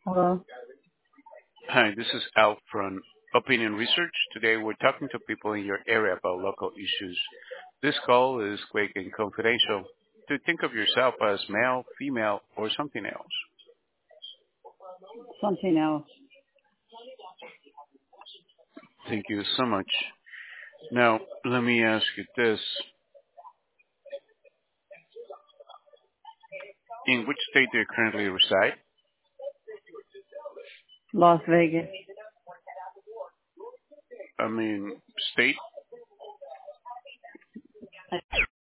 Hello. Hi, this is Al from Opinion Research. Today we're talking to people in your area about local issues. This call is quick and confidential. To think of yourself as male, female, or something else. Something else. Thank you so much. Now, let me ask you this. In which state do you currently reside? Las Vegas. I mean, state?